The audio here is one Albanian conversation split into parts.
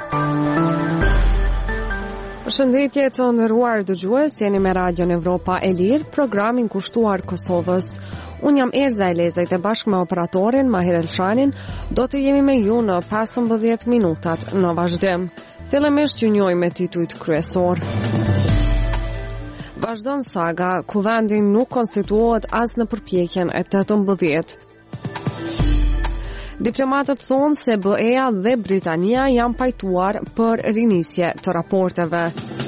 Përshëndetje të nderuar dëgjues, jeni me Radion Evropa e Lirë, programin kushtuar Kosovës. Unë jam Erza Elezajt e bashkë me operatorin Mahir Elshanin, do të jemi me ju në 15 minutat në vazhdim. Fillimisht ju njohim me titujt kryesor. Vazhdon saga, ku vendi nuk konstituohet as në përpjekjen e 18. Diplomatët thonë se BE-ja dhe Britania janë pajtuar për rinisje të raporteve.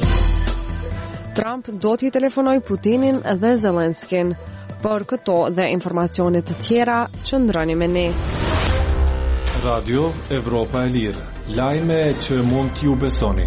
Trump do t'i telefonoj Putinin dhe Zelenskin. Për këto dhe informacionet të tjera, qëndroni me ne. Radio Evropa e Lirë, lajme që mund t'ju besoni.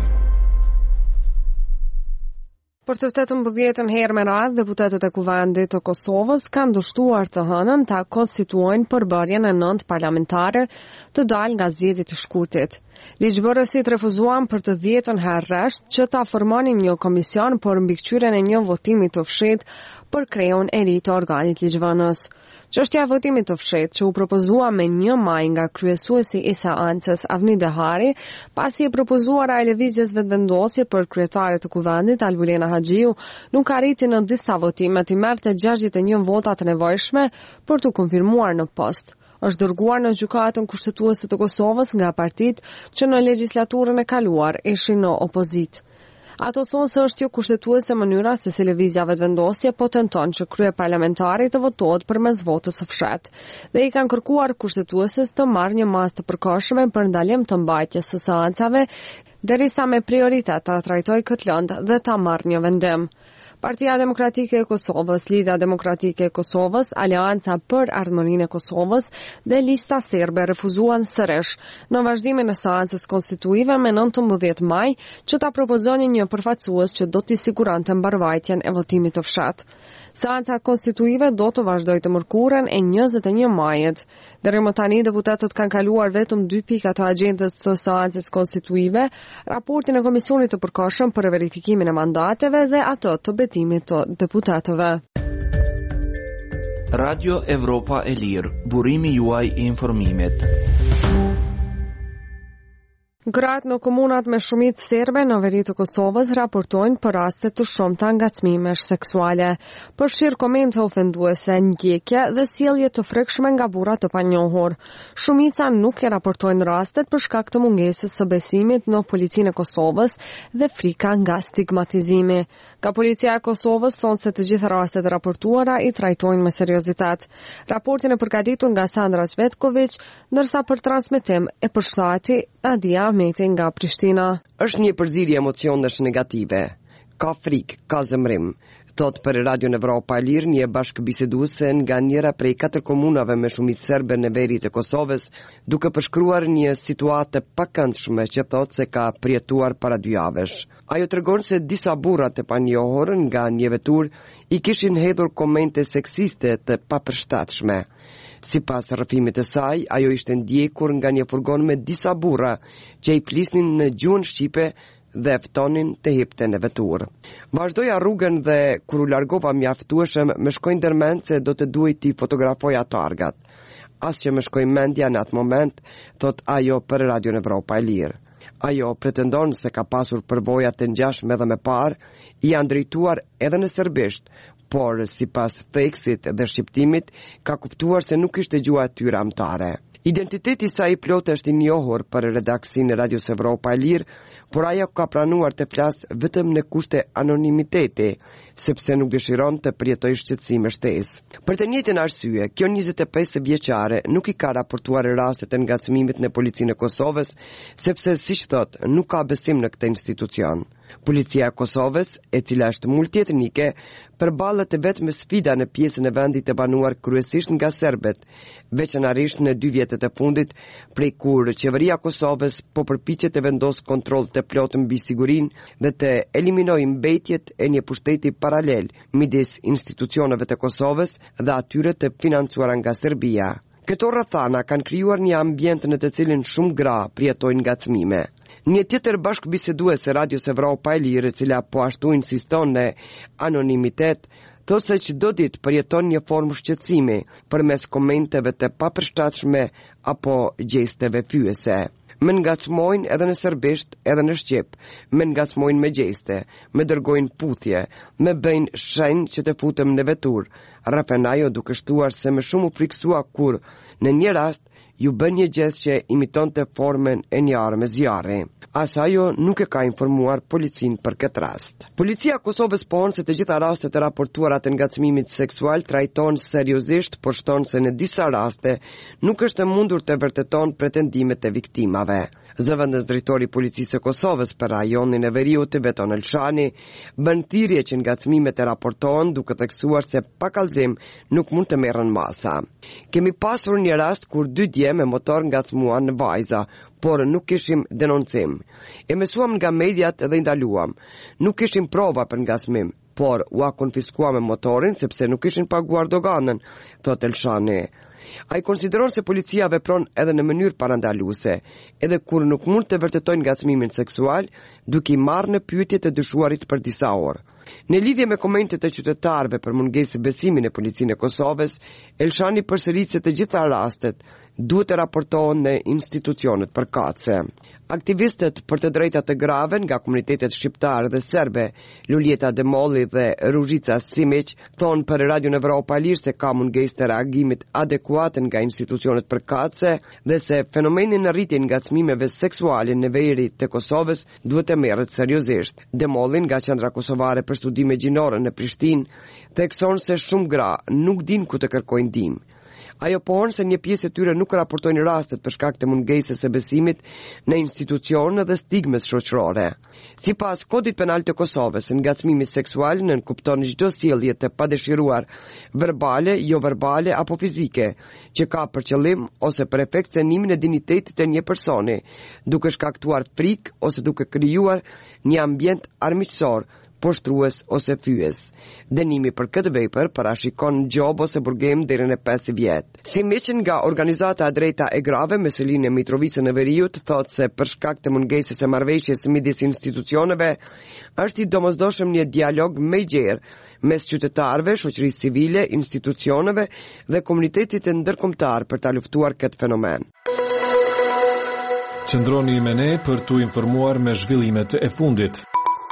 Për të 18 herë me radhë, deputetët e Kuvendit të Kosovës kanë dështuar të hënën ta konstituojnë përbërjen e 9 parlamentare të dalë nga zgjedhjet e shkurtit. Ligjbërësit refuzuan për të 10 herë rresht që ta formonin një komision për mbikëqyrjen e një votimi të fshehtë për kreun e ri të organit ligjvënës. Çështja e votimit të fshehtë që u propozua me 1 maj nga kryesuesi i seancës Avni Dehari, pasi e propozuara e lëvizjes vetëvendosje për kryetare të Kuvendit Albulena Haxhiu, nuk arriti në disa votime të merrte 61 vota të nevojshme për të konfirmuar në post. Është dërguar në gjykatën kushtetuese të Kosovës nga partitë që në legjislaturën e kaluar ishin në opozitë. Ato thonë se është jo kushtetuese mënyra se si lëvizja vetëvendosje po tenton që krye parlamentari të votohet përmes votës së fshehtë dhe i kanë kërkuar kushtetueses të marrë një masë të përkohshme për ndalim të mbajtjes së seancave derisa me prioritet ta trajtojë këtë lëndë dhe ta marrë një vendim. Partia Demokratike e Kosovës, Lidhja Demokratike e Kosovës, Aleanca për Ardhmërinë e Kosovës dhe Lista Serbe refuzuan sërish në vazhdimin e seancës konstituive me 19 maj që ta propozonin një përfaqësues që do t'i siguronte mbarvajtjen e votimit të fshehtë. Seanca konstituive do të vazhdojë të mërkurën e 21 majit. Deri më tani deputetët kanë kaluar vetëm 2 pika të agjendës të seancës konstituive, raportin e komisionit të përkohshëm për verifikimin e mandateve dhe atë të betimit të deputetëve. Radio Evropa e Lirë, burimi juaj i informimit. Gratë në komunat me shumicë serbe në veri të Kosovës raportojnë për raste të shumta ngacmimesh seksuale. Përfshir komente ofenduese, ndjekje dhe sjellje të frikshme nga burra të panjohur. Shumica nuk e raportojnë rastet për shkak të mungesës së besimit në policinë e Kosovës dhe frika nga stigmatizimi. Nga policia e Kosovës thonë se të gjitha rastet raportuara i trajtojnë me seriozitet. Raportin e përgatitur nga Sandra Cvetković, ndërsa për transmetim e përshtati Nadia Meti nga Prishtina. Është një përzierje emocionesh negative. Ka frikë, ka zemrim, thot për Radion Evropa e Lirë një bashkëbiseduese nga njëra prej 4 komunave me shumicë serbe në veri të Kosovës, duke përshkruar një situatë pakëndshme që thot se ka përjetuar para 2 javësh. Ajo tregon se disa burra të panjohur nga një vetur i kishin hedhur komente seksiste të papërshtatshme. Si pas rrëfimit të saj, ajo ishte ndjekur nga një furgon me disa burra që i flisnin në gjuhën shqipe dhe ftonin të hipte në vetur. Vazhdoja rrugën dhe kur u largova mjaftueshëm më shkoi ndërmend se do të duhej t'i fotografoja targat. As që më shkoi mendja në atë moment, thot ajo për Radion Evropa e Lirë. Ajo pretendon se ka pasur përvoja të ngjashme edhe më parë, i janë drejtuar edhe në serbisht, por si pas theksit dhe shqiptimit, ka kuptuar se nuk ishte gjuha e tyre amtare. Identiteti sa i plot është i njohur për redaksin e Radios Evropa e Lirë, por ajo ka pranuar të flasë vetëm në kushte anonimiteti, sepse nuk dëshiron të përjetojë shqetësim e shtesë. Për të njëjtën arsye, kjo 25 vjeçare nuk i ka raportuar rastet e ngacmimit në policinë e Kosovës, sepse siç thot, nuk ka besim në këtë institucion. Policia e Kosovës, e cila është multietnike, përballet vetëm me sfida në pjesën e vendit të banuar kryesisht nga serbet, veçanërisht në 2 vjetët e fundit, prej kur qeveria e Kosovës po përpiqet të vendosë kontroll të plotë mbi sigurinë dhe të eliminojë mbetjet e një pushteti paralel midis institucioneve të Kosovës dhe atyre të financuara nga Serbia. Këto rrethana kanë krijuar një ambient në të cilin shumë gra përjetojnë ngacmime. Një tjetër bashkëbiseduese Radios Evropa e Lirë, e cila po ashtu insiston në anonimitet, thot se çdo ditë përjeton një formë shqetësimi përmes komenteve të papërshtatshme apo gjesteve fyese. më ngacmojnë edhe në serbisht, edhe në shqip, më ngacmojnë me gjeste, më dërgojnë puthje, më bëjnë shenjë që të futem në vetur. Rafenajo duke shtuar se më shumë u friksua kur, në një rast, ju bën një gjest që imitonte formen e një arme zjarri. As ajo nuk e ka informuar policin për këtë rast. Policia Kosovës ponë se të gjitha rastet e raportuara të ngacmimit seksual trajton seriozisht, por shton se në disa raste nuk është mundur të vërteton pretendimet e viktimave. Zëvendës drejtori i Policisë së Kosovës për rajonin e Veriut, Beton Elshani, bën thirrje që ngacmimet e raportohen duke theksuar se pa kallëzim nuk mund të merren masa. Kemi pasur një rast kur 2 dje me motor ngacmuan në vajza, por nuk kishim denoncim. E mësuam nga mediat dhe ndaluam. Nuk kishim prova për ngacmim, por ua konfiskuam motorin sepse nuk kishin paguar doganën, thot Elshani. Ai konsideron se policia vepron edhe në mënyrë parandaluese, edhe kur nuk mund të vërtetojnë ngacmimin seksual, duke i marrë në pyetje të dyshuarit për disa orë. Në lidhje me komentet e qytetarëve për mungesë besimin e Policinë e Kosovës, Elshani përsërit se të gjitha rastet duhet të raportohen në institucionet përkatëse. Aktivistët për të drejtat të grave nga komunitetet shqiptare dhe serbe, Luljeta Demolli dhe Ružica Simić, thonë për Radio Evropa e Lirë se ka mungesë të reagimit adekuat nga institucionet përkatëse dhe se fenomeni në rritje ngacmimeve seksuale në veri të Kosovës duhet të merret seriozisht. Demolli nga Qendra Kosovare për Studime Gjinore në Prishtinë thekson se shumë gra nuk din ku të kërkojnë ndihmë. Ajo pohon se një pjesë e tyre nuk raportojnë rastet për shkak të mungesës së besimit në institucione dhe stigmes shoqërore. Sipas Kodit Penal të Kosovës, ngacmimi seksual nënkupton çdo sjellje të padëshiruar, verbale, jo verbale apo fizike, që ka për qëllim ose për efekt cenimin e dinjitetit të një personi, duke shkaktuar frikë ose duke krijuar një ambient armiqësor, poshtrues ose fyes. Dënimi për këtë vepër parashikon gjob ose burgim deri në 5 vjet. Simić nga organizata Drejta e Grave me selinë e Mitrovicës në Veriut thotë se për shkak të mungesës së marrëveshjes midis institucioneve është i domosdoshëm një dialog më i gjerë mes qytetarëve, shoqërisë civile, institucioneve dhe komunitetit të ndërkombëtar për ta luftuar këtë fenomen. Qëndroni me ne për t'u informuar me zhvillimet e fundit.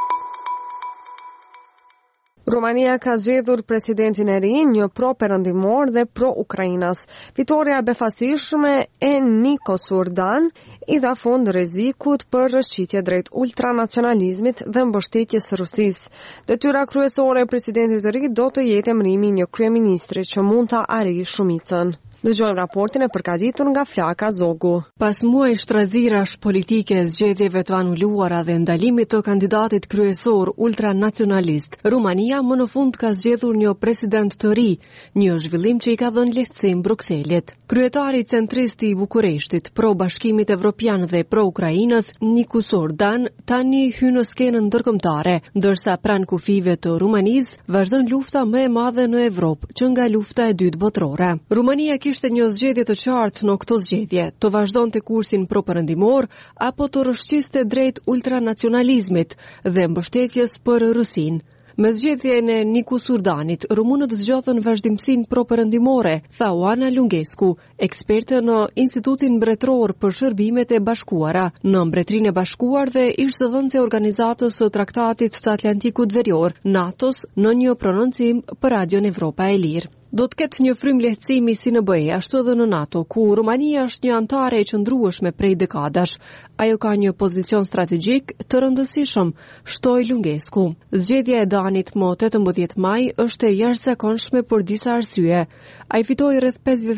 Rumania ka zgjedhur presidentin e ri, një pro-perëndimor dhe pro-Ukrainas. Fitoria e befasishme e Nikos Surdan i dha fund rrezikut për rrëshqitje drejt ultranacionalizmit dhe mbështetjes së Rusisë. Detyra kryesore e presidentit të ri do të jetë emërimi një kryeministri që mund ta arrijë shumicën. Dëgjojmë raportin e përgatitur nga Flaka Zogu. Pas muajsh trazirash politike, zgjedhjeve të anuluara dhe ndalimit të kandidatit kryesor ultranacionalist, Rumania më në fund ka zgjedhur një president të ri, një zhvillim që i ka dhënë lehtësim Brukselit. Kryetari centrist i Bukureshtit, pro Bashkimit Evropian dhe pro Ukrainës, Nikos Surdan, tani hyn në skenën ndërkombëtare, ndërsa pranë kufive të Rumanisë vazhdon lufta më e madhe në Evropë, që nga lufta e dytë botërore. Rumania kishte një zgjedhje të qartë në këtë zgjedhje, të vazhdonte kursin pro-perëndimor apo të rrëshqiste drejt ultranacionalizmit dhe mbështetjes për Rusinë. Me zgjedhjen e Nikos Surdanit, rumunët zgjodhen vazhdimsinë pro-perëndimore, tha Oana Lungescu, eksperte në Institutin Mbretëror për Shërbimet e Bashkuara, në Mbretërinë e Bashkuar dhe ish zëdhënëse e organizatës së Traktatit të Atlantikut Verior, NATO-s, në një prononcim për Radion Evropa e Lirë. Do të ketë një frym lehtësimi si në BE, ashtu edhe në NATO, ku Rumania është një antare e qëndrueshme prej dekadash. Ajo ka një pozicion strategjik të rëndësishëm, shtoi Lungescu. Zgjedhja e Danit më 18 maj është e jashtëzakonshme për disa arsye. Ai fitoi rreth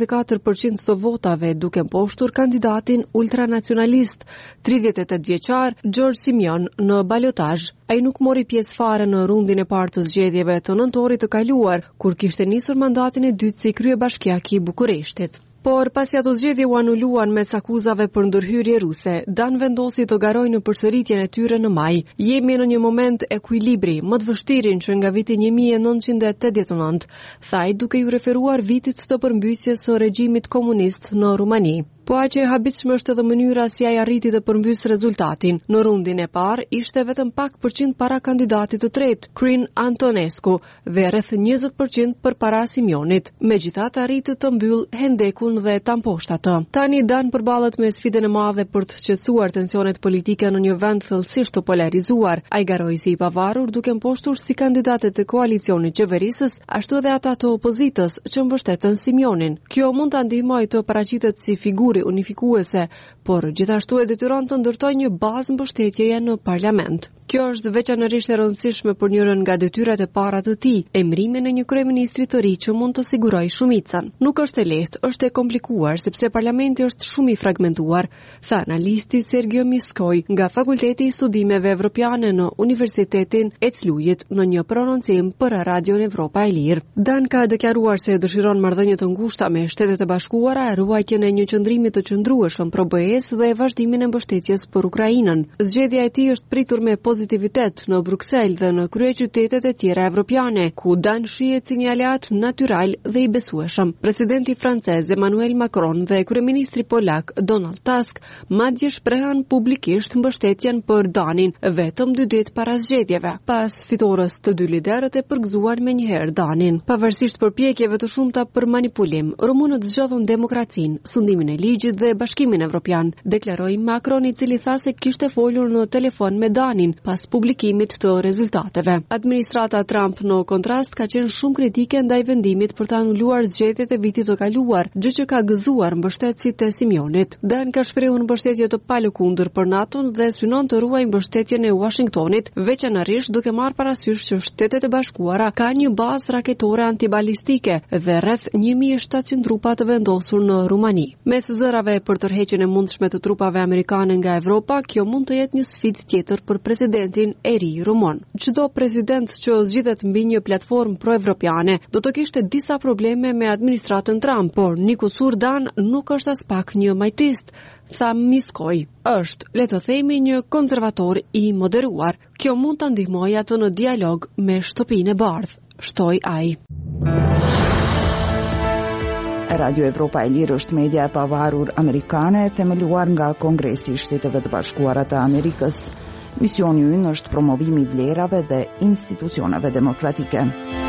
54% të votave, duke mposhtur kandidatin ultranacionalist, 38 vjeçar Gjorgj Simion në balotazh. Ai nuk mori pjesë fare në rundin e parë të zgjedhjeve të nëntorit të kaluar, kur kishte nisur mandatin e dytë si kryebashkiak i Bukureshtit. Por pasi ato zgjedhje u anuluan mes akuzave për ndërhyrje ruse, Dan vendosi të garojë në përsëritjen e tyre në maj. Jemi në një moment ekuilibri, më të vështirin që nga viti 1989, thaj duke ju referuar vitit të përmbysjes së regjimit komunist në Rumani. Po aq e habitshme është edhe mënyra si ai arriti të përmbys rezultatin. Në rundin e parë ishte vetëm pak përqind para kandidatit të tretë, Crin Antonescu, dhe rreth 20% përpara Simionit. Megjithatë arriti të mbyll hendekun dhe ta mposhtë atë. Tani Dan përballet me sfidën e madhe për të shqetësuar tensionet politike në një vend thellësisht të polarizuar. Ai garoi si i pavarur duke mposhtur si kandidatet të koalicionit qeverisës, ashtu edhe ata të opozitës që mbështetën Simionin. Kjo mund ta ndihmojë të paraqitet si figuri unifikuese, por gjithashtu e detyron të ndërtojë një bazë mbështetjeje në parlament. Kjo është veçanërisht e rëndësishme për njërin nga detyrat e para të tij, emrimin e një kryeministri të ri që mund të sigurojë shumicën. Nuk është e lehtë, është e komplikuar sepse parlamenti është shumë i fragmentuar, tha analisti Sergio Miskoj nga Fakulteti i Studimeve Evropiane në Universitetin e Clujit në një prononcim për Radion Evropa e Lirë. Dan ka deklaruar se dëshiron marrëdhënie të ngushta me Shtetet e Bashkuara, ruajtjen e një qëndrimi të qëndrueshëm pro BE-s dhe vazhdimin e mbështetjes për Ukrainën. Zgjedhja e tij është pritur me pozitivitet në Bruksel dhe në kryeqytetet e tjera evropiane, ku Dan shihet si një aleat natyral dhe i besueshëm. Presidenti francez Emmanuel Macron dhe kryeministri polak Donald Tusk madje shprehan publikisht mbështetjen për Danin vetëm 2 ditë para zgjedhjeve. Pas fitores të dy liderët e përgëzuan menjëherë Danin. Pavarësisht përpjekjeve të shumta për manipulim, rumunët zgjodhën demokracinë, sundimin e ligjit dhe Bashkimin Evropian, deklaroi Macron, i cili tha se kishte folur në telefon me Danin pas publikimit të rezultateve. Administrata Trump në kontrast ka qenë shumë kritike ndaj vendimit për të anuluar zgjedhjet e vitit të kaluar, gjë që ka gëzuar mbështetësit e Simionit. Dan ka shprehur mbështetje të palëkundër për NATO-n dhe synon të ruajë mbështetjen e Washingtonit, veçanërisht duke marrë parasysh që Shtetet e Bashkuara ka një bazë raketore antibalistike dhe rreth 1700 trupa të vendosur në Rumani. Mes zërave për tërheqjen e mundshme të trupave amerikane nga Evropa, kjo mund të jetë një sfidë tjetër për presidentin e ri rumun. Çdo president që zgjidhet mbi një platformë pro-evropiane do të kishte disa probleme me administratën Trump, por një kusur Dan nuk është as pak një majtist, tha Miskoj. Është, le të themi, një konservator i moderuar. Kjo mund ta ndihmojë atë në dialog me shtëpinë e bardhë, shtoi ai. Radio Evropa e Lirë është media e pavarur amerikane themeluar nga Kongresi i Shteteve të Bashkuara të Amerikës. Misioni i ynë është promovimi i vlerave dhe institucioneve demokratike.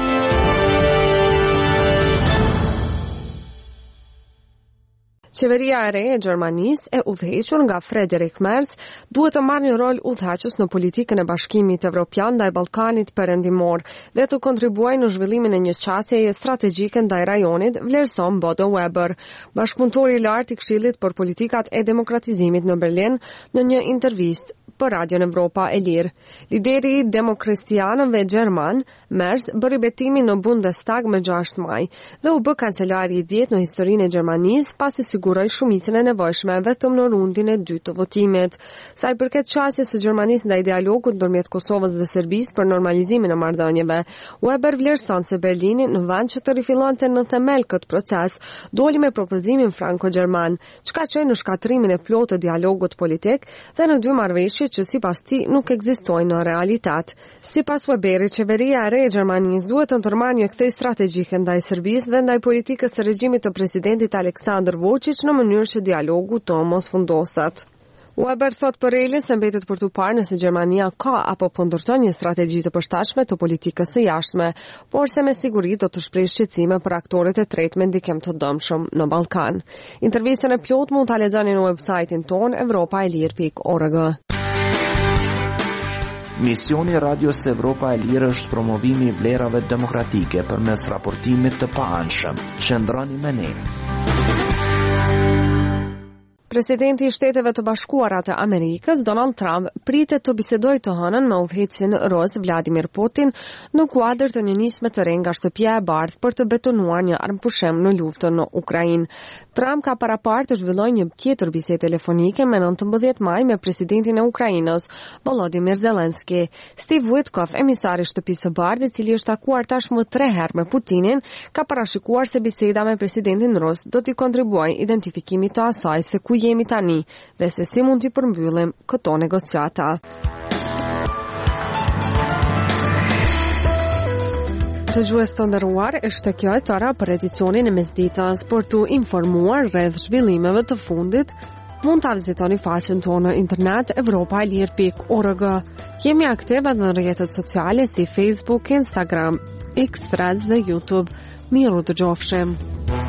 Qeveria e re e Gjermanisë e udhëhequr nga Friedrich Merz duhet të marrë një rol udhëheqës në politikën e Bashkimit Evropian ndaj Ballkanit Perëndimor dhe të kontribuojë në zhvillimin e një qasjeje strategjike ndaj rajonit, vlerëson Bodo Weber, bashkëpunëtori i lartë i Këshillit për politikat e demokratizimit në Berlin, në një intervistë për Radion Evropa e Lirë. Lideri i demokristianëve gjerman, Merz, bëri betimin në Bundestag më 6 maj dhe u bë kancelari i 10 në historinë e Gjermanisë pasi siguroi shumicën e nevojshme vetëm në rundin e 2 të votimit. Sa i përket qasjes së Gjermanisë ndaj dialogut ndërmjet Kosovës dhe Serbisë për normalizimin e marrëdhënieve, Weber vlerëson se Berlini, në vend që të rifillonte në themel këtë proces, doli me propozimin franko-gjerman, çka çoi në shkatrimin e plotë të dialogut politik dhe në 2 marrëveshje që sipas tij nuk ekzistojnë në realitet. Sipas Weberit, qeveria e re e Gjermanisë duhet të ndërmarrë një kthesë strategjike ndaj Serbisë dhe ndaj politikës së regjimit të presidentit Aleksandar Vučić në mënyrë që dialogu të mos fundoset. Weber thot për Relin se mbetet për tu parë nëse Gjermania ka apo po ndërton një strategji të përshtatshme të politikës së jashtme, por se me siguri do të shprehë shqetësime për aktorët e tretë me ndikim të dëmshëm në Ballkan. Intervistën e plotë mund ta lexoni në websajtin ton europaelir.org. Misioni Radios Evropa e Lirë është promovimi i vlerave demokratike përmes raportimit të paanshëm. Qëndroni me ne. Presidenti i Shteteve të Bashkuara të Amerikës, Donald Trump, pritet të bisedojë të hënën me udhëheqësin rus Vladimir Putin në kuadër të një nisme të re nga Shtëpia e Bardhë për të betonuar një armpushim në luftën në Ukrainë. Trump ka paraparë të zhvillojë një tjetër bisedë telefonike me 19 maj me presidentin e Ukrainës, Volodymyr Zelensky. Steve Witkoff, emisari i Shtëpisë së Bardhë, i cili është takuar tashmë 3 herë me Putinin, ka parashikuar se biseda me presidentin rus do t'i kontribuojë identifikimit të asaj se ku jemi tani dhe se si mund t'i përmbyllim këto negociata. Dëgjues të nderuar, është kjo e tëra për edicionin e mesditës. Për t'u informuar rreth zhvillimeve të fundit, mund ta vizitoni faqen tonë në internet europaelir.org. Jemi aktive në rrjetet sociale si Facebook, Instagram, X, Threads dhe YouTube. Miru dëgjofshim.